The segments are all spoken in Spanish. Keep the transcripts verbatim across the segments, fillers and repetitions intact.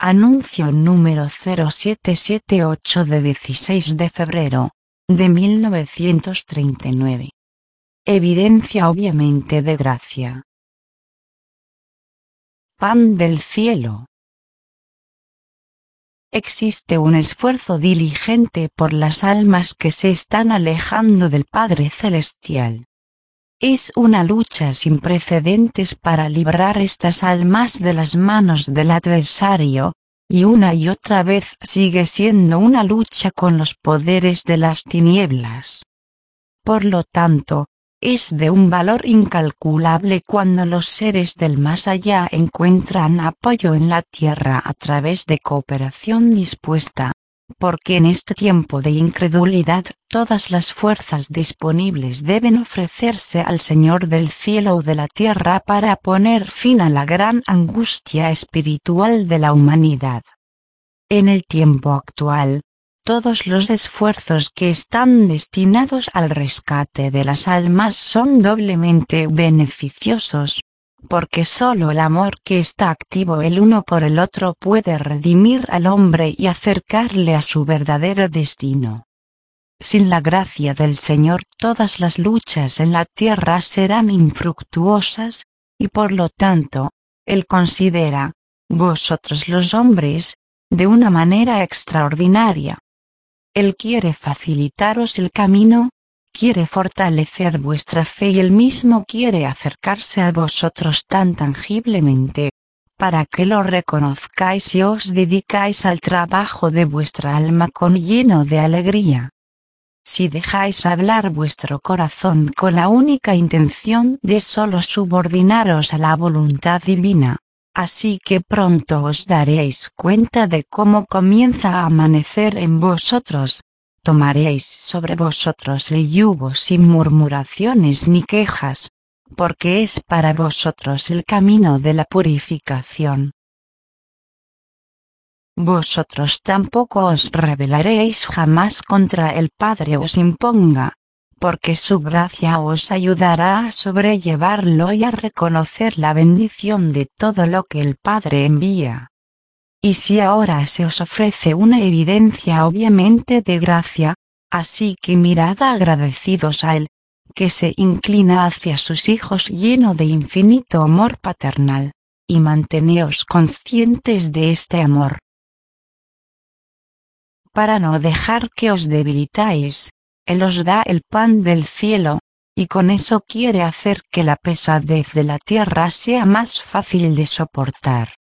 Anuncio número cero siete siete ocho de dieciséis de febrero de mil novecientos treinta y nueve. Evidencia obviamente de gracia. Pan del cielo. Existe un esfuerzo diligente por las almas que se están alejando del Padre Celestial. Es una lucha sin precedentes para librar estas almas de las manos del adversario, y una y otra vez sigue siendo una lucha con los poderes de las tinieblas. Por lo tanto, es de un valor incalculable cuando los seres del más allá encuentran apoyo en la tierra a través de cooperación dispuesta, porque en este tiempo de incredulidad todas las fuerzas disponibles deben ofrecerse al Señor del cielo o de la tierra para poner fin a la gran angustia espiritual de la humanidad. En el tiempo actual, todos los esfuerzos que están destinados al rescate de las almas son doblemente beneficiosos, porque solo el amor que está activo el uno por el otro puede redimir al hombre y acercarle a su verdadero destino. Sin la gracia del Señor todas las luchas en la tierra serán infructuosas, y por lo tanto, Él considera, vosotros los hombres, de una manera extraordinaria. Él quiere facilitaros el camino, quiere fortalecer vuestra fe y Él mismo quiere acercarse a vosotros tan tangiblemente, para que lo reconozcáis y os dedicáis al trabajo de vuestra alma con lleno de alegría. Si dejáis hablar vuestro corazón con la única intención de solo subordinaros a la voluntad divina, así que pronto os daréis cuenta de cómo comienza a amanecer en vosotros, tomaréis sobre vosotros el yugo sin murmuraciones ni quejas, porque es para vosotros el camino de la purificación. Vosotros tampoco os rebelaréis jamás contra el Padre os imponga, porque su gracia os ayudará a sobrellevarlo y a reconocer la bendición de todo lo que el Padre envía. Y si ahora se os ofrece una evidencia obviamente de gracia, así que mirad agradecidos a Él, que se inclina hacia sus hijos lleno de infinito amor paternal, y manteneos conscientes de este amor. Para no dejar que os debilitáis, Él os da el pan del cielo, y con eso quiere hacer que la pesadez de la tierra sea más fácil de soportar.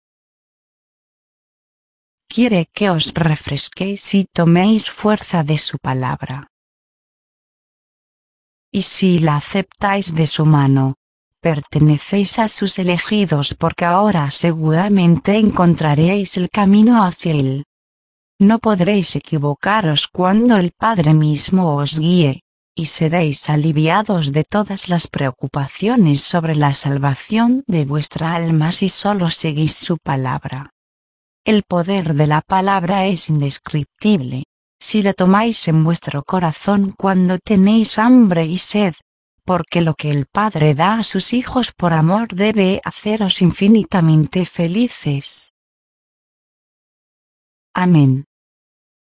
Quiere que os refresquéis y toméis fuerza de su palabra. Y si la aceptáis de su mano, pertenecéis a sus elegidos porque ahora seguramente encontraréis el camino hacia Él. No podréis equivocaros cuando el Padre mismo os guíe, y seréis aliviados de todas las preocupaciones sobre la salvación de vuestra alma si solo seguís su palabra. El poder de la palabra es indescriptible, si la tomáis en vuestro corazón cuando tenéis hambre y sed, porque lo que el Padre da a sus hijos por amor debe haceros infinitamente felices. Amén.